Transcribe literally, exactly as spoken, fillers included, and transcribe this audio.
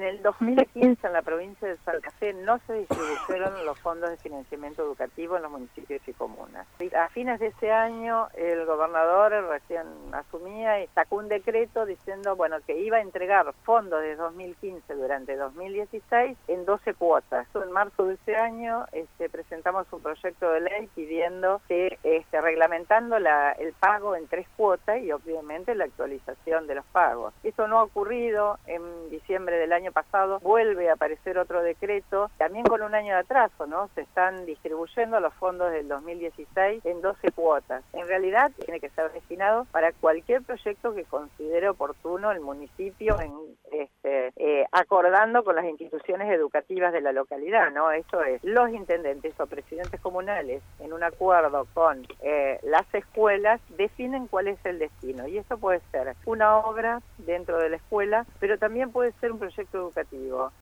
En el dos mil quince en la provincia de Santa Fe no se distribuyeron los fondos de financiamiento educativo en los municipios y comunas. A fines de ese año el gobernador recién asumía y sacó un decreto diciendo bueno que iba a entregar fondos de dos mil quince durante dos mil dieciséis en doce cuotas. En marzo de ese año este, presentamos un proyecto de ley pidiendo que este, reglamentando la, el pago en tres cuotas y obviamente la actualización de los pagos. Eso no ha ocurrido. En diciembre del año pasado vuelve a aparecer otro decreto, también con un año de atraso, ¿no? Se están distribuyendo los fondos del dos mil dieciséis en doce cuotas. En realidad tiene que ser destinado para cualquier proyecto que considere oportuno el municipio, en, este, eh, acordando con las instituciones educativas de la localidad, ¿no? Eso es, los intendentes o presidentes comunales, en un acuerdo con eh, las escuelas, definen cuál es el destino. Y eso puede ser una obra dentro de la escuela, pero también puede ser un proyecto educativo.